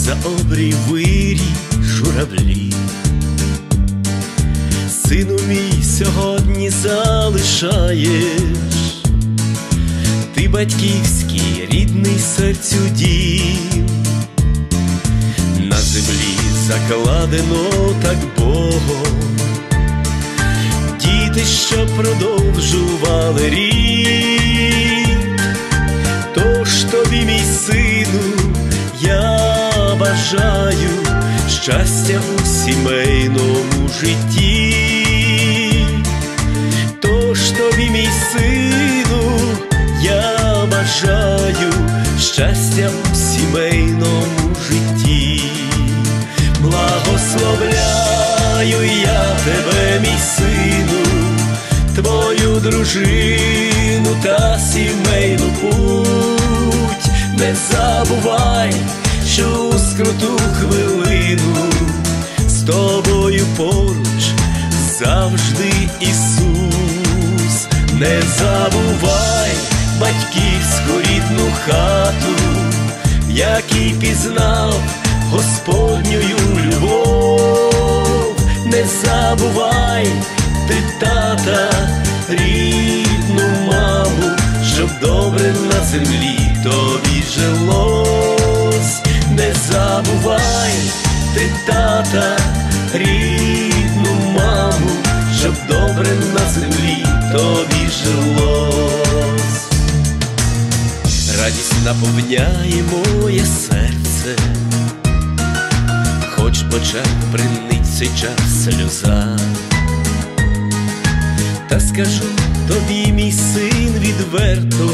за обрій вирій журавлі. Сину мій, сьогодні залишаєш ти батьківський, рідний серцю дім. На землі закладено так Богом, діти, що продовжували рід. Тож тобі, мій сину, я бажаю щастя у сімейному житті. Тож тобі, мій сину, я бажаю щастя у сімейному житті. Благословляю я тебе, мій сину, твою дружину та сімейну путь. Не забувай, що у скруту хвилину з тобою поруч завжди Ісус. Не забувай батьківську рідну хату, в якій пізнав Господню любов. Не забувай ти тата, рідну маму, щоб добре на землі тобі жилось. Не забувай ти тата, рідну маму, щоб добре на землі тобі жилось. Радість наповняє моє серце, хоч в очах бринить цей час сльоза. Та скажу тобі, мій син, відверто,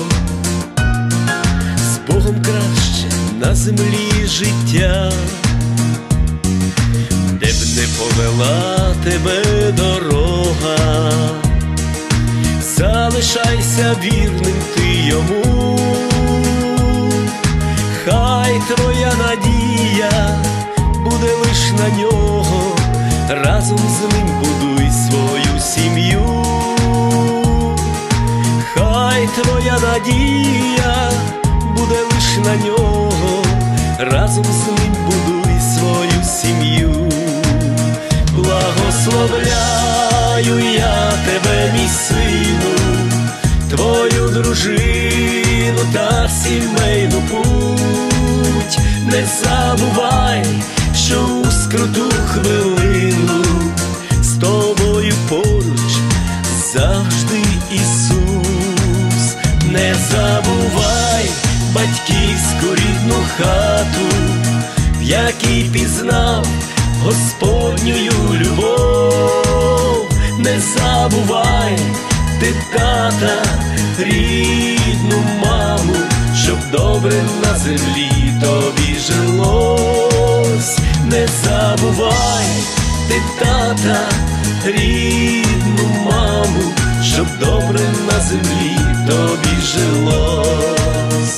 з Богом краще на землі життя. Де б не повела тебе дорога, залишайся вірним ти йому. Хай твоя надія буде лиш на нього, разом з ним будуй свою сім'ю. Хай твоя надія буде лиш на нього, разом з ним будуй свою сім'ю. Благословляю я тебе, мій сину, твою дружину та сімейну путь. Не забувай, що у скруту хвилину з тобою поруч завжди Ісус. Не забувай батьківську рідну хату, в якій пізнав Господню любов. Не забувай ти тата, рідну маму, щоб добре на землі тобі жилось. Не забувай ти тата, рідну маму, щоб добре на землі тобі жилось.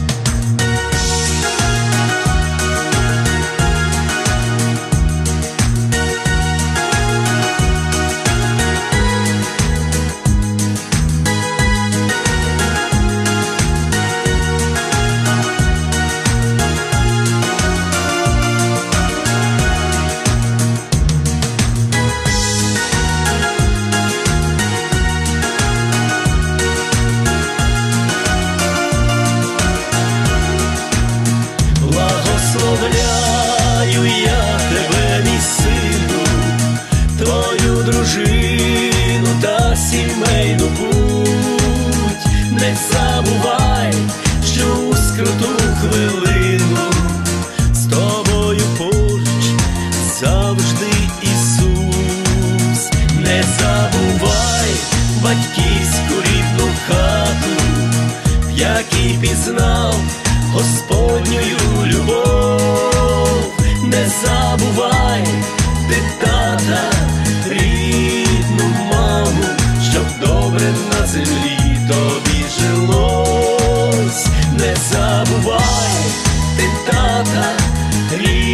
Благословляю я тебе, мій сину, твою дружину та сімейну путь. Не забувай, що у скруту хвилину з тобою поруч завжди Ісус. Не забувай батьківську рідну хату, в якій пізнав Господню любов. Не забувай ти тата, рідну маму, щоб добре на землі тобі жилось. Не забувай ти тата, рідну